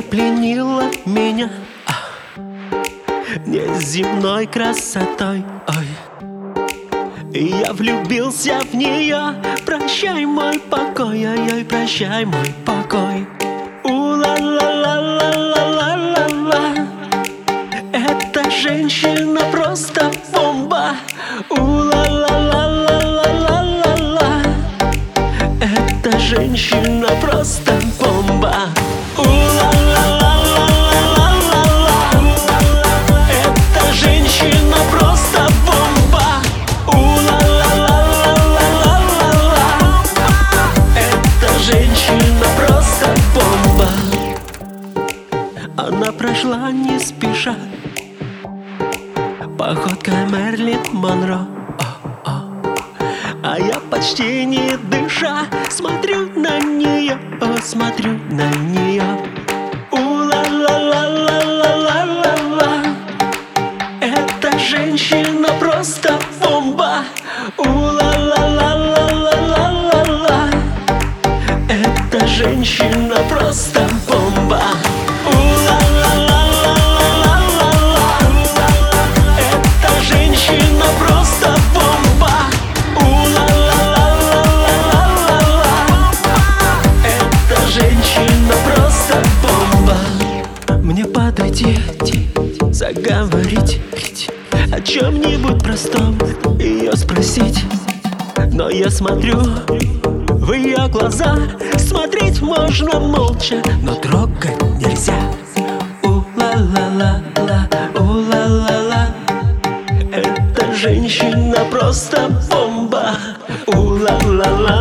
пленила меня неземной красотой. Ой. И я влюбился в нее. Прощай мой покой, ой-ой, прощай мой покой. У-ла-ла-ла-ла-ла-ла-ла. Эта женщина просто бомба. У-ла-ла-ла-ла-ла-ла-ла. Эта женщина просто бомба. У-ла-ла-ла-ла-ла-ла-ла. Эта женщина просто бомба. У-ла-ла-ла-ла-ла-ла-ла. Эта женщина просто бомба. Она прошла не спеша, походкой Мэрилин Монро. А я почти не дыша смотрю на нее, смотрю на нее. У-ла-ла-ла-ла-ла-ла-ла. Эта женщина просто бомба. У-ла-ла-ла-ла-ла-ла-ла. Эта женщина просто бомба. У-ла-ла-ла-ла-ла-ла. Эта женщина просто бомба. Женщина просто бомба. Мне подойти, заговорить о чем-нибудь простом, ее спросить. Но я смотрю в ее глаза. Смотреть можно молча, но трогать нельзя. У-ла-ла-ла-ла, у-ла-ла-ла. Эта женщина просто бомба. У-ла-ла-ла.